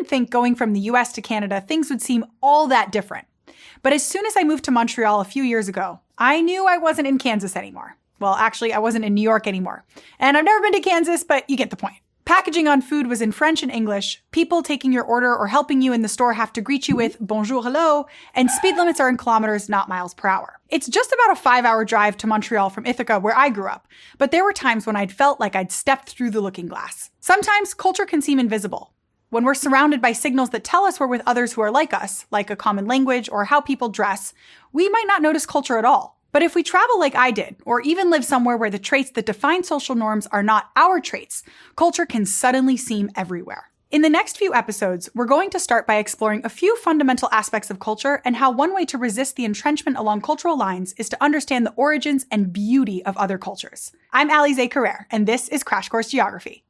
think going from the US to Canada, things would seem all that different. But as soon as I moved to Montreal a few years ago, I knew I wasn't in Kansas anymore. Well, actually, I wasn't in New York anymore. And I've never been to Kansas, but you get the point. Packaging on food was in French and English. People taking your order or helping you in the store have to greet you with bonjour, hello, and speed limits are in kilometers, not miles per hour. It's just about a 5-hour drive to Montreal from Ithaca, where I grew up, but there were times when I'd felt like I'd stepped through the looking glass. Sometimes culture can seem invisible. When we're surrounded by signals that tell us we're with others who are like us, like a common language or how people dress, we might not notice culture at all. But if we travel like I did, or even live somewhere where the traits that define social norms are not our traits, culture can suddenly seem everywhere. In the next few episodes, we're going to start by exploring a few fundamental aspects of culture and how one way to resist the entrenchment along cultural lines is to understand the origins and beauty of other cultures. I'm Alize Carrere, and this is Crash Course Geography.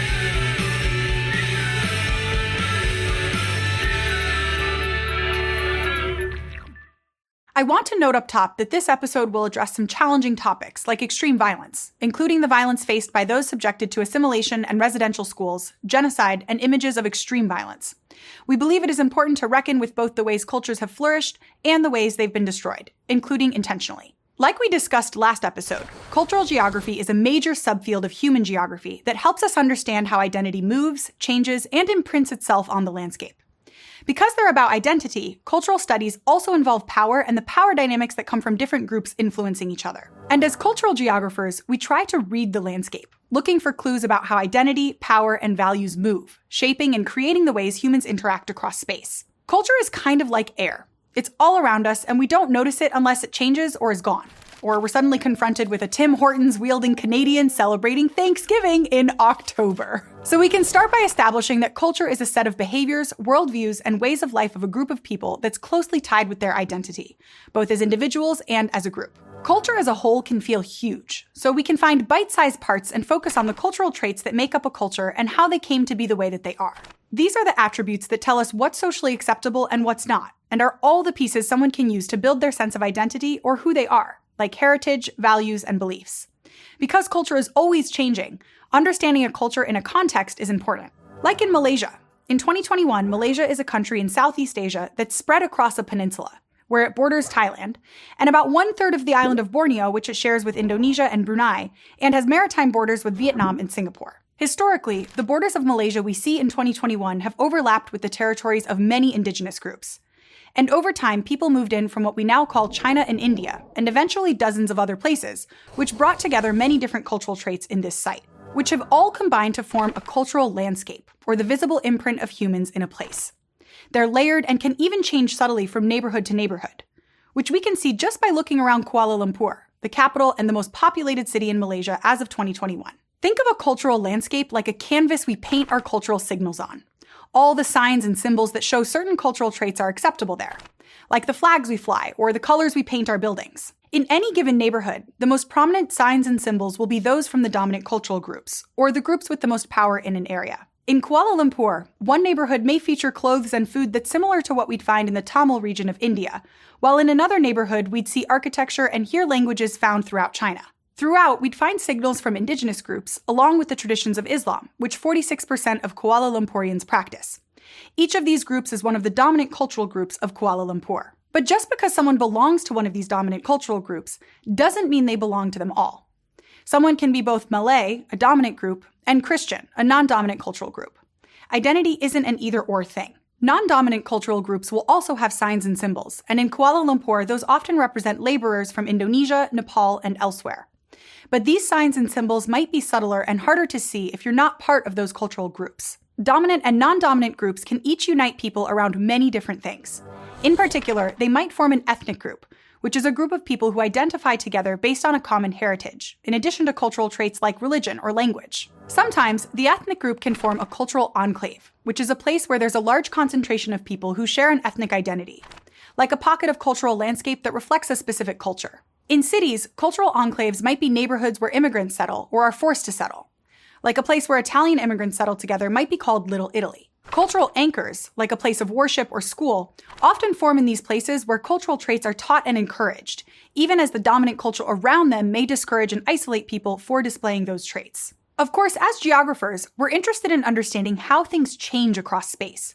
I want to note up top that this episode will address some challenging topics like extreme violence, including the violence faced by those subjected to assimilation and residential schools, genocide, and images of extreme violence. We believe it is important to reckon with both the ways cultures have flourished and the ways they've been destroyed, including intentionally. Like we discussed last episode, cultural geography is a major subfield of human geography that helps us understand how identity moves, changes, and imprints itself on the landscape. Because they're about identity, cultural studies also involve power and the power dynamics that come from different groups influencing each other. And as cultural geographers, we try to read the landscape, looking for clues about how identity, power, and values move, shaping and creating the ways humans interact across space. Culture is kind of like air. It's all around us, and we don't notice it unless it changes or is gone. Or we're suddenly confronted with a Tim Hortons wielding Canadian celebrating Thanksgiving in October. So we can start by establishing that culture is a set of behaviors, worldviews, and ways of life of a group of people that's closely tied with their identity, both as individuals and as a group. Culture as a whole can feel huge, so we can find bite-sized parts and focus on the cultural traits that make up a culture and how they came to be the way that they are. These are the attributes that tell us what's socially acceptable and what's not, and are all the pieces someone can use to build their sense of identity or who they are, like heritage, values, and beliefs. Because culture is always changing, understanding a culture in a context is important. Like in Malaysia. In 2021, Malaysia is a country in Southeast Asia that's spread across a peninsula, where it borders Thailand, and about 1/3 of the island of Borneo, which it shares with Indonesia and Brunei, and has maritime borders with Vietnam and Singapore. Historically, the borders of Malaysia we see in 2021 have overlapped with the territories of many indigenous groups. And over time, people moved in from what we now call China and India, and eventually dozens of other places, which brought together many different cultural traits in this site, which have all combined to form a cultural landscape, or the visible imprint of humans in a place. They're layered and can even change subtly from neighborhood to neighborhood, which we can see just by looking around Kuala Lumpur, the capital and the most populated city in Malaysia as of 2021. Think of a cultural landscape like a canvas we paint our cultural signals on. All the signs and symbols that show certain cultural traits are acceptable there, like the flags we fly or the colors we paint our buildings. In any given neighborhood, the most prominent signs and symbols will be those from the dominant cultural groups, or the groups with the most power in an area. In Kuala Lumpur, one neighborhood may feature clothes and food that's similar to what we'd find in the Tamil region of India, while in another neighborhood we'd see architecture and hear languages found throughout China. Throughout, we'd find signals from indigenous groups, along with the traditions of Islam, which 46% of Kuala Lumpurians practice. Each of these groups is one of the dominant cultural groups of Kuala Lumpur. But just because someone belongs to one of these dominant cultural groups doesn't mean they belong to them all. Someone can be both Malay, a dominant group, and Christian, a non-dominant cultural group. Identity isn't an either-or thing. Non-dominant cultural groups will also have signs and symbols, and in Kuala Lumpur, those often represent laborers from Indonesia, Nepal, and elsewhere. But these signs and symbols might be subtler and harder to see if you're not part of those cultural groups. Dominant and non-dominant groups can each unite people around many different things. In particular, they might form an ethnic group, which is a group of people who identify together based on a common heritage, in addition to cultural traits like religion or language. Sometimes, the ethnic group can form a cultural enclave, which is a place where there's a large concentration of people who share an ethnic identity, like a pocket of cultural landscape that reflects a specific culture. In cities, cultural enclaves might be neighborhoods where immigrants settle or are forced to settle. Like a place where Italian immigrants settle together might be called Little Italy. Cultural anchors, like a place of worship or school, often form in these places where cultural traits are taught and encouraged, even as the dominant culture around them may discourage and isolate people for displaying those traits. Of course, as geographers, we're interested in understanding how things change across space.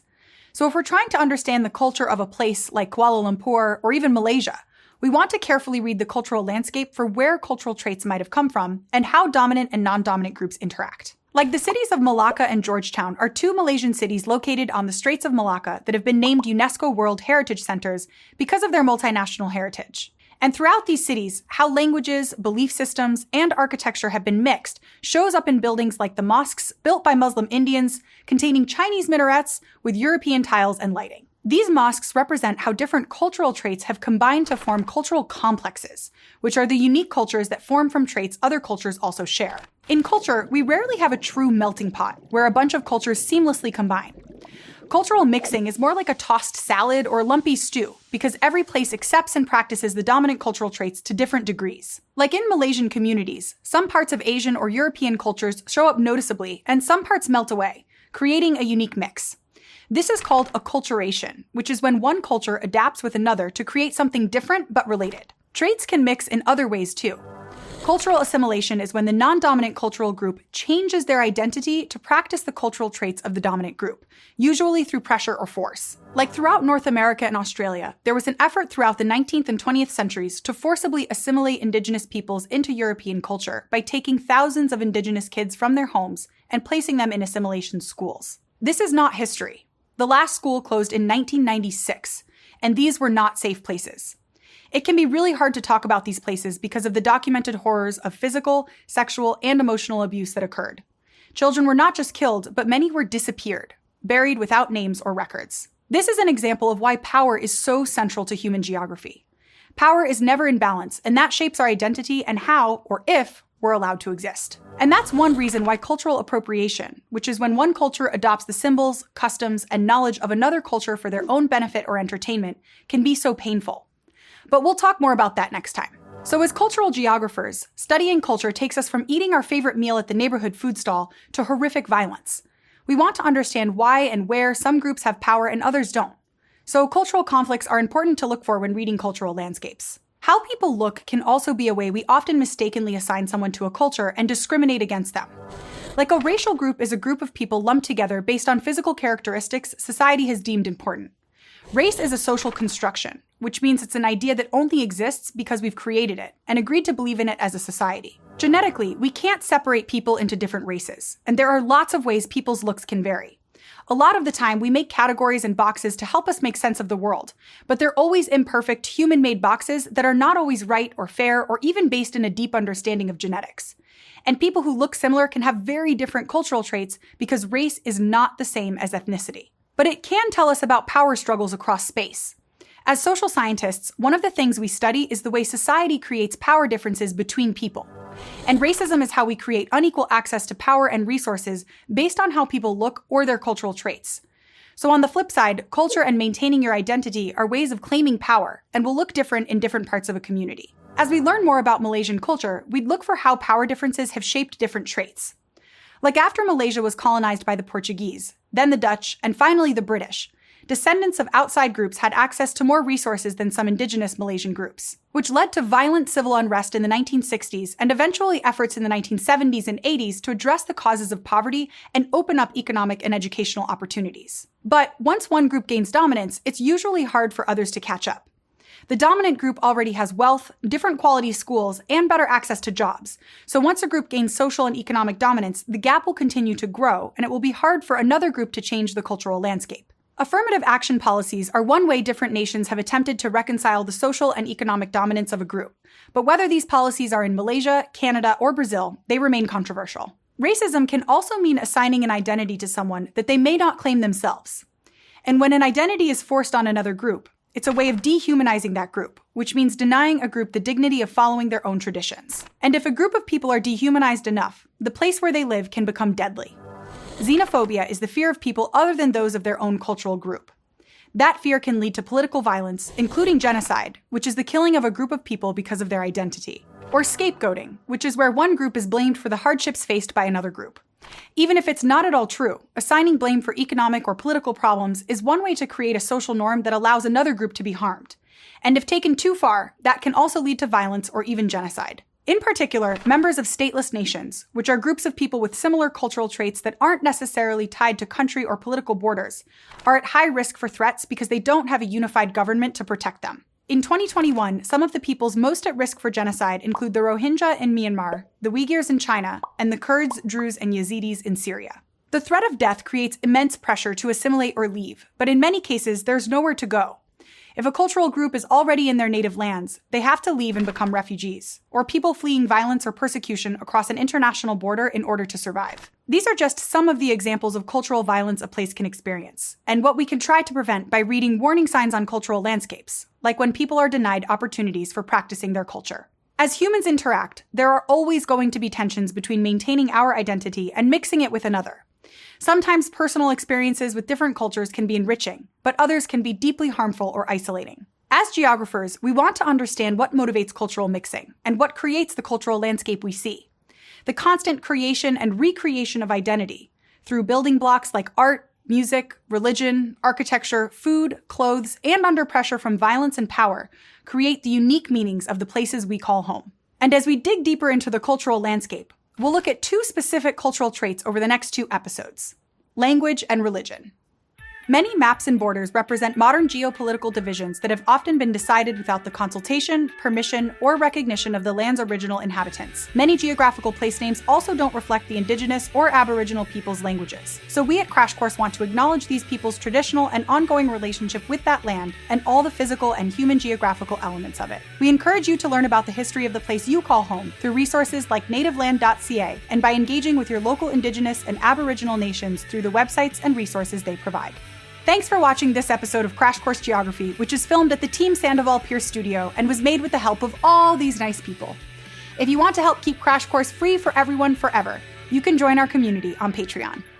So if we're trying to understand the culture of a place like Kuala Lumpur or even Malaysia, we want to carefully read the cultural landscape for where cultural traits might have come from and how dominant and non-dominant groups interact. Like the cities of Malacca and Georgetown are two Malaysian cities located on the Straits of Malacca that have been named UNESCO World Heritage Centers because of their multinational heritage. And throughout these cities, how languages, belief systems, and architecture have been mixed shows up in buildings like the mosques built by Muslim Indians, containing Chinese minarets with European tiles and lighting. These mosques represent how different cultural traits have combined to form cultural complexes, which are the unique cultures that form from traits other cultures also share. In culture, we rarely have a true melting pot, where a bunch of cultures seamlessly combine. Cultural mixing is more like a tossed salad or lumpy stew, because every place accepts and practices the dominant cultural traits to different degrees. Like in Malaysian communities, some parts of Asian or European cultures show up noticeably, and some parts melt away, creating a unique mix. This is called acculturation, which is when one culture adapts with another to create something different but related. Traits can mix in other ways too. Cultural assimilation is when the non-dominant cultural group changes their identity to practice the cultural traits of the dominant group, usually through pressure or force. Like throughout North America and Australia, there was an effort throughout the 19th and 20th centuries to forcibly assimilate indigenous peoples into European culture by taking thousands of indigenous kids from their homes and placing them in assimilation schools. This is not history. The last school closed in 1996, and these were not safe places. It can be really hard to talk about these places because of the documented horrors of physical, sexual, and emotional abuse that occurred. Children were not just killed, but many were disappeared, buried without names or records. This is an example of why power is so central to human geography. Power is never in balance, and that shapes our identity and how, or if, we're allowed to exist. And that's one reason why cultural appropriation, which is when one culture adopts the symbols, customs, and knowledge of another culture for their own benefit or entertainment, can be so painful. But we'll talk more about that next time. So as cultural geographers, studying culture takes us from eating our favorite meal at the neighborhood food stall to horrific violence. We want to understand why and where some groups have power and others don't. So cultural conflicts are important to look for when reading cultural landscapes. How people look can also be a way we often mistakenly assign someone to a culture and discriminate against them. Like a racial group is a group of people lumped together based on physical characteristics society has deemed important. Race is a social construction, which means it's an idea that only exists because we've created it and agreed to believe in it as a society. Genetically, we can't separate people into different races, and there are lots of ways people's looks can vary. A lot of the time, we make categories and boxes to help us make sense of the world, but they're always imperfect, human-made boxes that are not always right or fair or even based in a deep understanding of genetics. And people who look similar can have very different cultural traits because race is not the same as ethnicity. But it can tell us about power struggles across space. As social scientists, one of the things we study is the way society creates power differences between people. And racism is how we create unequal access to power and resources based on how people look or their cultural traits. So on the flip side, culture and maintaining your identity are ways of claiming power and will look different in different parts of a community. As we learn more about Malaysian culture, we'd look for how power differences have shaped different traits. Like after Malaysia was colonized by the Portuguese, then the Dutch, and finally the British, descendants of outside groups had access to more resources than some indigenous Malaysian groups, which led to violent civil unrest in the 1960s and eventually efforts in the 1970s and 80s to address the causes of poverty and open up economic and educational opportunities. But once one group gains dominance, it's usually hard for others to catch up. The dominant group already has wealth, different quality schools, and better access to jobs. So once a group gains social and economic dominance, the gap will continue to grow, and it will be hard for another group to change the cultural landscape. Affirmative action policies are one way different nations have attempted to reconcile the social and economic dominance of a group. But whether these policies are in Malaysia, Canada, or Brazil, they remain controversial. Racism can also mean assigning an identity to someone that they may not claim themselves. And when an identity is forced on another group, it's a way of dehumanizing that group, which means denying a group the dignity of following their own traditions. And if a group of people are dehumanized enough, the place where they live can become deadly. Xenophobia is the fear of people other than those of their own cultural group. That fear can lead to political violence, including genocide, which is the killing of a group of people because of their identity. Or scapegoating, which is where one group is blamed for the hardships faced by another group. Even if it's not at all true, assigning blame for economic or political problems is one way to create a social norm that allows another group to be harmed. And if taken too far, that can also lead to violence or even genocide. In particular, members of stateless nations, which are groups of people with similar cultural traits that aren't necessarily tied to country or political borders, are at high risk for threats because they don't have a unified government to protect them. In 2021, some of the peoples most at risk for genocide include the Rohingya in Myanmar, the Uyghurs in China, and the Kurds, Druze, and Yazidis in Syria. The threat of death creates immense pressure to assimilate or leave, but in many cases, there's nowhere to go. If a cultural group is already in their native lands, they have to leave and become refugees, or people fleeing violence or persecution across an international border in order to survive. These are just some of the examples of cultural violence a place can experience, and what we can try to prevent by reading warning signs on cultural landscapes, like when people are denied opportunities for practicing their culture. As humans interact, there are always going to be tensions between maintaining our identity and mixing it with another. Sometimes personal experiences with different cultures can be enriching, but others can be deeply harmful or isolating. As geographers, we want to understand what motivates cultural mixing and what creates the cultural landscape we see. The constant creation and recreation of identity through building blocks like art, music, religion, architecture, food, clothes, and under pressure from violence and power create the unique meanings of the places we call home. And as we dig deeper into the cultural landscape, we'll look at two specific cultural traits over the next 2 episodes: language and religion. Many maps and borders represent modern geopolitical divisions that have often been decided without the consultation, permission, or recognition of the land's original inhabitants. Many geographical place names also don't reflect the indigenous or aboriginal peoples' languages. So we at Crash Course want to acknowledge these people's traditional and ongoing relationship with that land and all the physical and human geographical elements of it. We encourage you to learn about the history of the place you call home through resources like nativeland.ca and by engaging with your local indigenous and aboriginal nations through the websites and resources they provide. Thanks for watching this episode of Crash Course Geography, which is filmed at the Team Sandoval Pierce studio and was made with the help of all these nice people. If you want to help keep Crash Course free for everyone forever, you can join our community on Patreon.